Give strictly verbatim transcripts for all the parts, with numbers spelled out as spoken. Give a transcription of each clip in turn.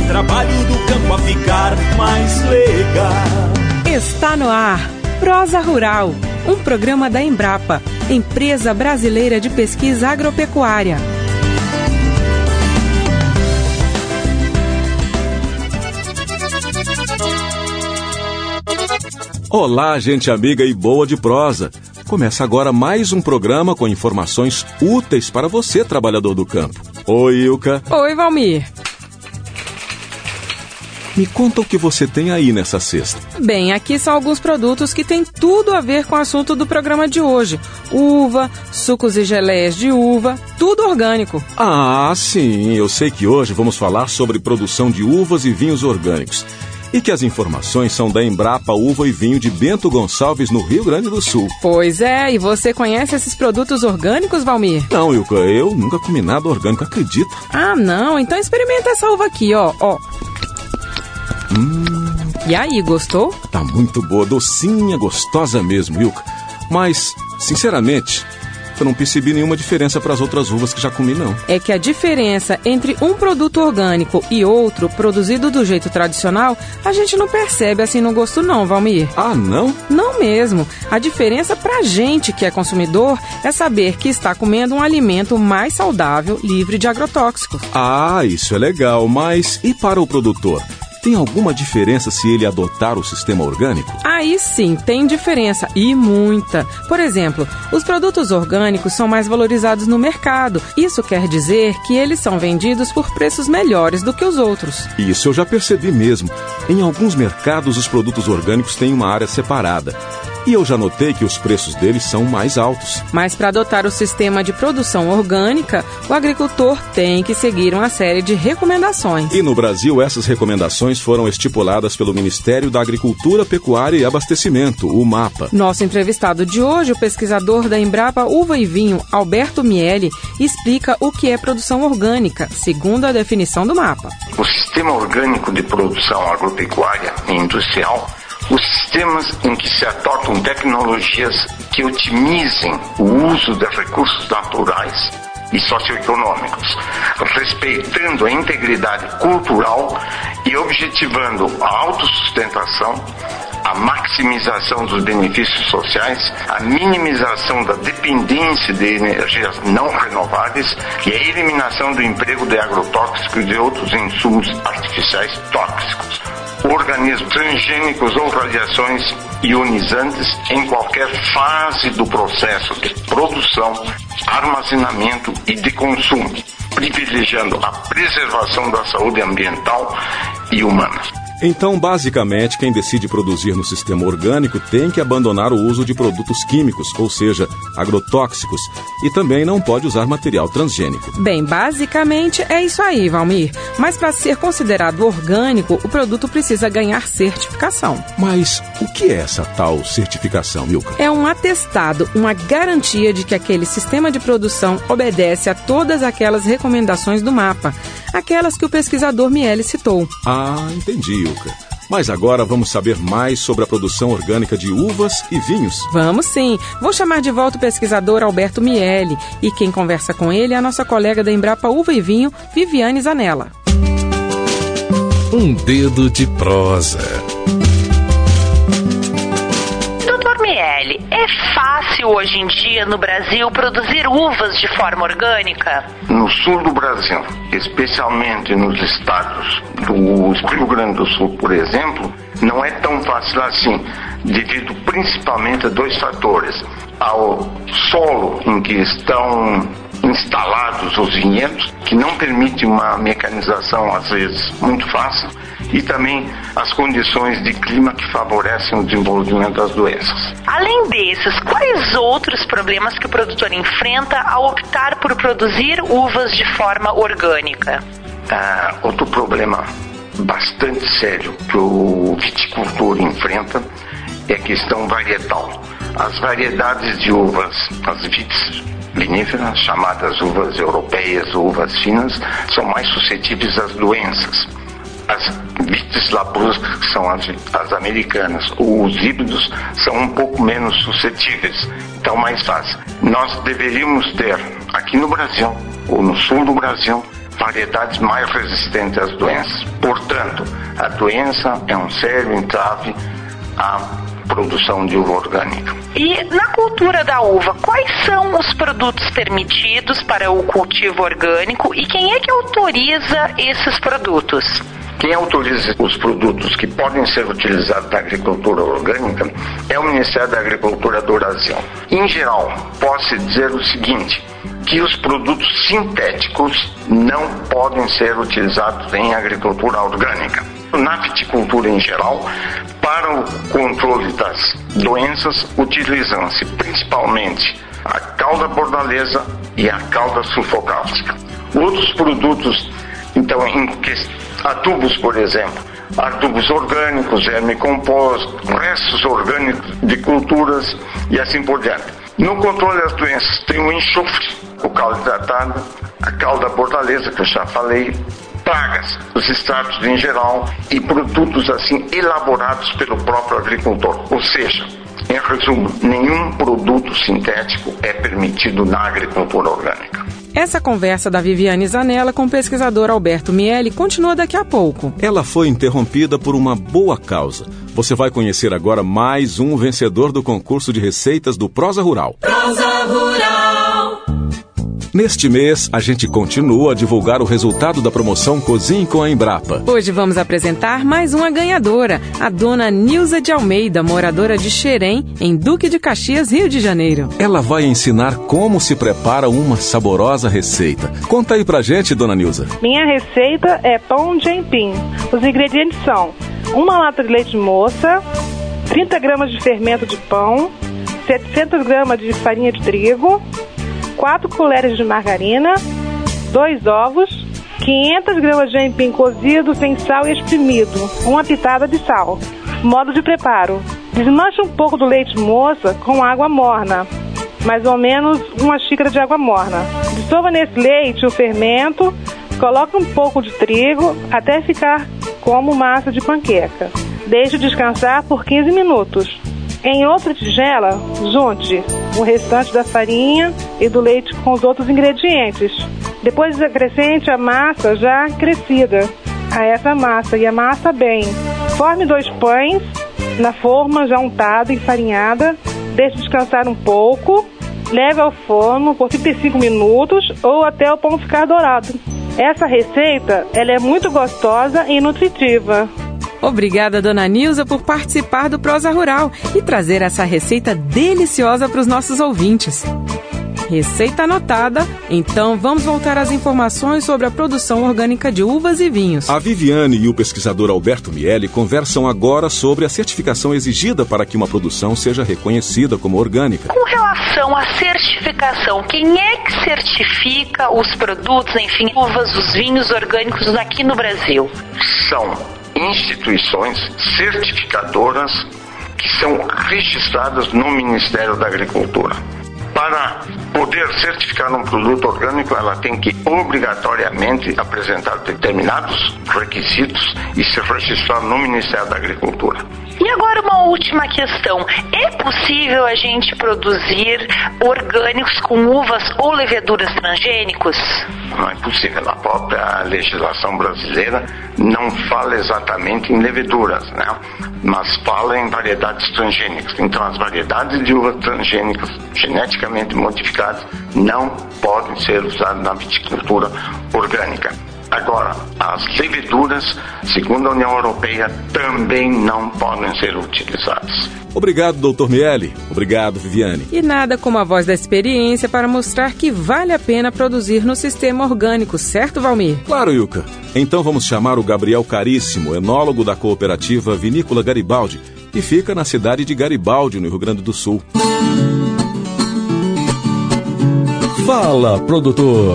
trabalho do campo a ficar mais legal. Está no ar Prosa Rural, um programa da Embrapa, Empresa Brasileira de Pesquisa Agropecuária. Olá, gente amiga e boa de prosa. Começa agora mais um programa com informações úteis para você, trabalhador do campo. Oi, Ilka. Oi, Valmir. Me conta o que você tem aí nessa cesta. Bem, aqui são alguns produtos que têm tudo a ver com o assunto do programa de hoje. Uva, sucos e geleias de uva, tudo orgânico. Ah, sim, eu sei que hoje vamos falar sobre produção de uvas e vinhos orgânicos. E que as informações são da Embrapa Uva e Vinho de Bento Gonçalves, no Rio Grande do Sul. Pois é, e você conhece esses produtos orgânicos, Valmir? Não, Ilka, eu nunca comi nada orgânico, acredita? Ah, não? Então experimenta essa uva aqui, ó, ó. Hum... E aí, gostou? Tá muito boa, docinha, gostosa mesmo, Ilka. Mas, sinceramente, eu não percebi nenhuma diferença para as outras uvas que já comi, não. É que a diferença entre um produto orgânico e outro, produzido do jeito tradicional, a gente não percebe assim no gosto não, Valmir. Ah, não? Não mesmo. A diferença pra gente que é consumidor é saber que está comendo um alimento mais saudável, livre de agrotóxicos. Ah, isso é legal, mas e para o produtor? Tem alguma diferença se ele adotar o sistema orgânico? Aí sim, tem diferença, e muita. Por exemplo, os produtos orgânicos são mais valorizados no mercado. Isso quer dizer que eles são vendidos por preços melhores do que os outros. Isso eu já percebi mesmo. Em alguns mercados, os produtos orgânicos têm uma área separada. E eu já notei que os preços deles são mais altos. Mas para adotar o sistema de produção orgânica, o agricultor tem que seguir uma série de recomendações. E no Brasil, essas recomendações foram estipuladas pelo Ministério da Agricultura, Pecuária e Abastecimento, o MAPA. Nosso entrevistado de hoje, o pesquisador da Embrapa Uva e Vinho, Alberto Miele, explica o que é produção orgânica, segundo a definição do MAPA. O sistema orgânico de produção agropecuária e industrial, os sistemas em que se adotam tecnologias que otimizem o uso de recursos naturais e socioeconômicos, respeitando a integridade cultural e objetivando a autossustentação, a maximização dos benefícios sociais, a minimização da dependência de energias não renováveis e a eliminação do emprego de agrotóxicos e de outros insumos artificiais tóxicos, organismos transgênicos ou radiações ionizantes em qualquer fase do processo de produção, armazenamento e de consumo, privilegiando a preservação da saúde ambiental e humana. Então, basicamente, quem decide produzir no sistema orgânico tem que abandonar o uso de produtos químicos, ou seja, agrotóxicos, e também não pode usar material transgênico. Bem, basicamente é isso aí, Valmir. Mas para ser considerado orgânico, o produto precisa ganhar certificação. Mas o que é essa tal certificação, Milka? É um atestado, uma garantia de que aquele sistema de produção obedece a todas aquelas recomendações do MAPA, aquelas que o pesquisador Miele citou. Ah, entendi, Ilka. Mas agora vamos saber mais sobre a produção orgânica de uvas e vinhos. Vamos sim. Vou chamar de volta o pesquisador Alberto Miele. E quem conversa com ele é a nossa colega da Embrapa Uva e Vinho, Viviane Zanella. Um dedo de prosa. Miele, é fácil hoje em dia no Brasil produzir uvas de forma orgânica? No sul do Brasil, especialmente nos estados do Rio Grande do Sul, por exemplo, não é tão fácil assim, devido principalmente a dois fatores: ao solo em que estão instalados os vinhedos, que não permite uma mecanização às vezes muito fácil, e também as condições de clima que favorecem o desenvolvimento das doenças. Além desses, quais outros problemas que o produtor enfrenta ao optar por produzir uvas de forma orgânica? Ah, outro problema bastante sério que o viticultor enfrenta é a questão varietal. As variedades de uvas, as vites viníferas, chamadas uvas europeias ou uvas finas, são mais suscetíveis às doenças. As vites labruscas, que são as, as americanas, ou os híbridos, são um pouco menos suscetíveis, então mais fácil. Nós deveríamos ter, aqui no Brasil, ou no sul do Brasil, variedades mais resistentes às doenças. Portanto, a doença é um sério entrave à produção de uva orgânica. E na cultura da uva, quais são os produtos permitidos para o cultivo orgânico e quem é que autoriza esses produtos? Quem autoriza os produtos que podem ser utilizados na agricultura orgânica é o Ministério da Agricultura do Brasil. Em geral, posso dizer o seguinte, que os produtos sintéticos não podem ser utilizados em agricultura orgânica. Na viticultura em geral, para o controle das doenças, utilizam-se principalmente a calda bordaleza e a calda sulfocálcica. Outros produtos, então, em questão, adubos, por exemplo, adubos orgânicos, vermicomposto, restos orgânicos de culturas e assim por diante. No controle das doenças tem o enxofre, o caldo hidratado, a calda bordaleza, que eu já falei, pragas, os extratos em geral e produtos assim elaborados pelo próprio agricultor. Ou seja, em resumo, nenhum produto sintético é permitido na agricultura orgânica. Essa conversa da Viviane Zanella com o pesquisador Alberto Miele continua daqui a pouco. Ela foi interrompida por uma boa causa. Você vai conhecer agora mais um vencedor do concurso de receitas do Prosa Rural. Prosa Rural. Neste mês, a gente continua a divulgar o resultado da promoção Cozinhe com a Embrapa. Hoje vamos apresentar mais uma ganhadora, a dona Nilza de Almeida, moradora de Xerém, em Duque de Caxias, Rio de Janeiro. Ela vai ensinar como se prepara uma saborosa receita. Conta aí pra gente, dona Nilza. Minha receita é pão de aipim. Os ingredientes são uma lata de leite moça, trinta gramas de fermento de pão, setecentas gramas de farinha de trigo, quatro colheres de margarina, dois ovos, quinhentas gramas de aipim cozido sem sal e espremido, uma pitada de sal. Modo de preparo: desmanche um pouco do leite moça com água morna, mais ou menos uma xícara de água morna. Dissolva nesse leite o fermento, coloque um pouco de trigo até ficar como massa de panqueca. Deixe descansar por quinze minutos. Em outra tigela, junte o restante da farinha e do leite com os outros ingredientes. Depois acrescente a massa já crescida a essa massa e amassa bem. Forme dois pães na forma já untada e enfarinhada. Deixe descansar um pouco. Leve ao forno por trinta e cinco minutos ou até o pão ficar dourado. Essa receita ela é muito gostosa e nutritiva. Obrigada, dona Nilza, por participar do Prosa Rural e trazer essa receita deliciosa para os nossos ouvintes. Receita anotada, então vamos voltar às informações sobre a produção orgânica de uvas e vinhos. A Viviane e o pesquisador Alberto Miele conversam agora sobre a certificação exigida para que uma produção seja reconhecida como orgânica. Com relação à certificação, quem é que certifica os produtos, enfim, uvas, os vinhos orgânicos aqui no Brasil? São instituições certificadoras que são registradas no Ministério da Agricultura. Para poder certificar um produto orgânico, ela tem que obrigatoriamente apresentar determinados requisitos e se registrar no Ministério da Agricultura. E agora uma última questão. É possível a gente produzir orgânicos com uvas ou leveduras transgênicos? Não é possível. A própria legislação brasileira não fala exatamente em leveduras, né? Mas fala em variedades transgênicas. Então as variedades de uvas transgênicas geneticamente modificadas não podem ser usadas na viticultura orgânica. Agora, as leveduras, segundo a União Europeia, também não podem ser utilizadas. Obrigado, doutor Miele. Obrigado, Viviane. E nada como a voz da experiência para mostrar que vale a pena produzir no sistema orgânico, certo, Valmir? Claro, Ilka. Então vamos chamar o Gabriel Caríssimo, enólogo da cooperativa Vinícola Garibaldi, que fica na cidade de Garibaldi, no Rio Grande do Sul. Fala, produtor!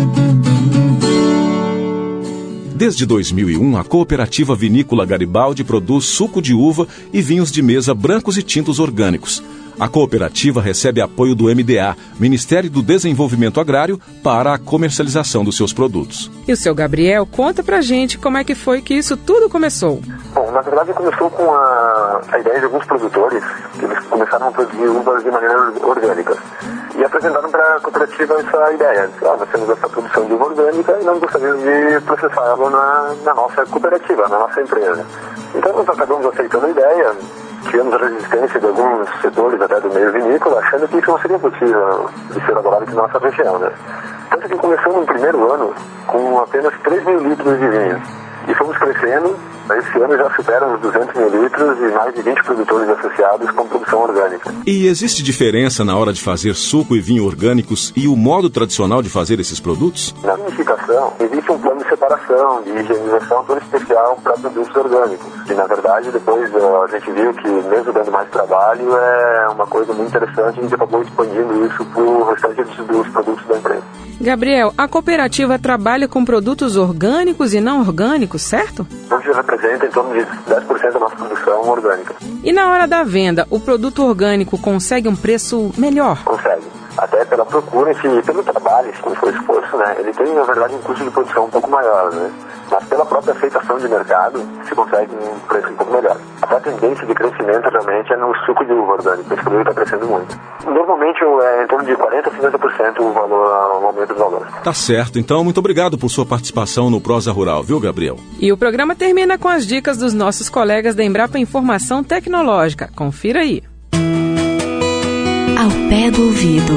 Desde dois mil e um, a cooperativa Vinícola Garibaldi produz suco de uva e vinhos de mesa brancos e tintos orgânicos. A cooperativa recebe apoio do M D A, Ministério do Desenvolvimento Agrário, para a comercialização dos seus produtos. E o seu Gabriel conta pra gente como é que foi que isso tudo começou. Bom, na verdade começou com a, a ideia de alguns produtores que eles começaram a produzir uvas de maneira orgânica. e apresentaram para a cooperativa essa ideia. Ah, nós temos essa produção de uva orgânica e nós gostaríamos de processar ela na, na nossa cooperativa, na nossa empresa. Então nós acabamos aceitando a ideia, tivemos a resistência de alguns setores até do meio vinícola, achando que isso não seria possível de ser elaborado aqui na nossa região, né? Tanto que começamos no primeiro ano com apenas três mil litros de vinho. E fomos crescendo, esse ano já superam os duzentos mil litros e mais de vinte produtores associados com produção orgânica. E existe diferença na hora de fazer suco e vinho orgânicos e o modo tradicional de fazer esses produtos? Na vinificação, existe um plano de separação, de higienização todo especial para produtos orgânicos. E, na verdade, depois a gente viu que, mesmo dando mais trabalho, é uma coisa muito interessante e a gente acabou expandindo isso para o restante dos produtos da empresa. Gabriel, a cooperativa trabalha com produtos orgânicos e não orgânicos, certo? Hoje representa em torno de dez por cento da nossa produção orgânica. E na hora da venda, o produto orgânico consegue um preço melhor? Consegue. Até pela procura, e pelo trabalho, se não for esforço, né? Ele tem, na verdade, um custo de produção um pouco maior, né? Mas pela própria aceitação de mercado, se consegue um preço um pouco melhor. Até a tendência de crescimento realmente é no suco de uva orgânico. Esse produto está crescendo muito. Normalmente é em torno de quarenta a cinquenta por cento o valor, o aumento do valor. Tá certo. Então, muito obrigado por sua participação no Prosa Rural, viu, Gabriel? E o programa termina com as dicas dos nossos colegas da Embrapa Informação Tecnológica. Confira aí. Ao pé do ouvido.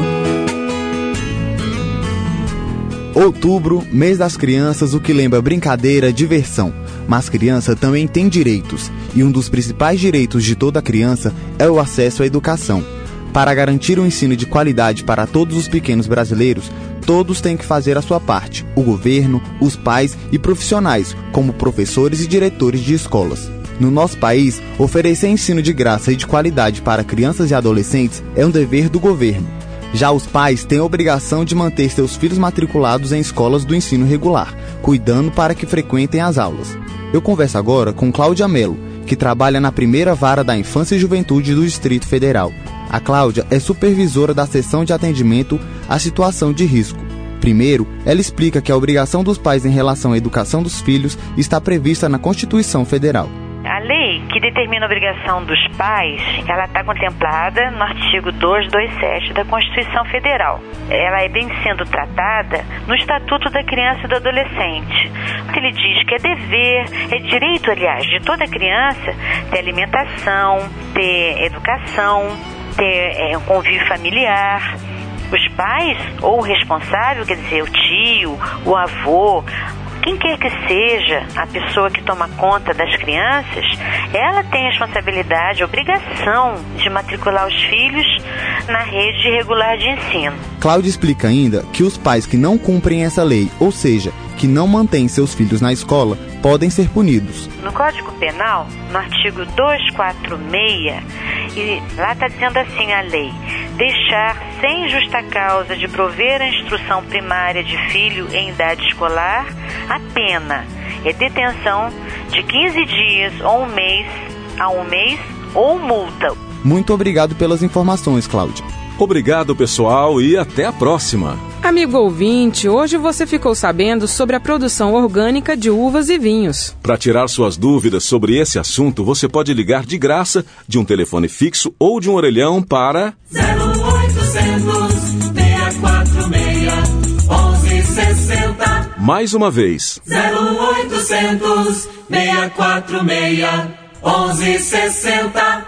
Outubro, mês das crianças, o que lembra brincadeira, diversão. Mas criança também tem direitos, e um dos principais direitos de toda criança é o acesso à educação. Para garantir um ensino de qualidade para todos os pequenos brasileiros, todos têm que fazer a sua parte, o governo, os pais e profissionais, como professores e diretores de escolas. No nosso país, oferecer ensino de graça e de qualidade para crianças e adolescentes é um dever do governo. Já os pais têm a obrigação de manter seus filhos matriculados em escolas do ensino regular, cuidando para que frequentem as aulas. Eu converso agora com Cláudia Mello, que trabalha na primeira vara da Infância e Juventude do Distrito Federal. A Cláudia é supervisora da seção de atendimento à situação de risco. Primeiro, ela explica que a obrigação dos pais em relação à educação dos filhos está prevista na Constituição Federal. A lei que determina a obrigação dos pais, ela está contemplada no artigo duzentos e vinte e sete da Constituição Federal. Ela é bem sendo tratada no Estatuto da Criança e do Adolescente. Ele diz que é dever, é direito, aliás, de toda criança ter alimentação, ter educação, ter é, um convívio familiar. Os pais, ou o responsável, quer dizer, o tio, o avô, quem quer que seja a pessoa que toma conta das crianças, ela tem a responsabilidade, a obrigação de matricular os filhos na rede regular de ensino. Cláudia explica ainda que os pais que não cumprem essa lei, ou seja, que não mantêm seus filhos na escola, podem ser punidos. No Código Penal, no artigo duzentos e quarenta e seis, e lá está dizendo assim a lei: deixar sem justa causa de prover a instrução primária de filho em idade escolar, a pena é detenção de quinze dias ou um mês a um mês ou multa. Muito obrigado pelas informações, Cláudia. Obrigado, pessoal, e até a próxima. Amigo ouvinte, hoje você ficou sabendo sobre a produção orgânica de uvas e vinhos. Para tirar suas dúvidas sobre esse assunto, você pode ligar de graça de um telefone fixo ou de um orelhão para zero oitocentos, seis quatro seis, onze sessenta. Mais uma vez. zero oitocentos, seis quatro seis, onze sessenta.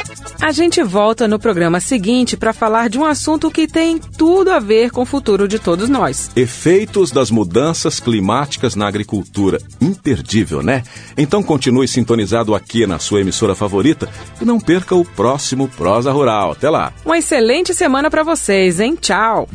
A gente volta no programa seguinte para falar de um assunto que tem tudo a ver com o futuro de todos nós. Efeitos das mudanças climáticas na agricultura. Imperdível, né? Então continue sintonizado aqui na sua emissora favorita e não perca o próximo Prosa Rural. Até lá. Uma excelente semana para vocês, hein? Tchau.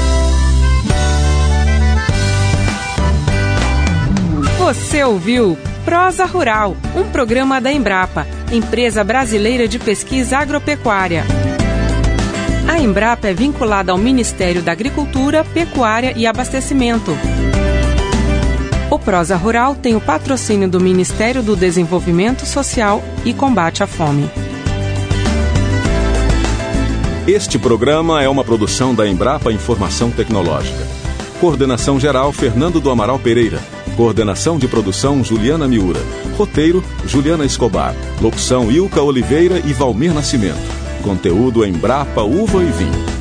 Você ouviu Prosa Rural, um programa da Embrapa, Empresa Brasileira de Pesquisa Agropecuária. A Embrapa é vinculada ao Ministério da Agricultura, Pecuária e Abastecimento. O Prosa Rural tem o patrocínio do Ministério do Desenvolvimento Social e Combate à Fome. Este programa é uma produção da Embrapa Informação Tecnológica. Coordenação geral Fernando do Amaral Pereira. Coordenação de produção Juliana Miura. Roteiro Juliana Escobar. Locução Ilka Oliveira e Valmir Nascimento. Conteúdo Embrapa Uva e Vinho.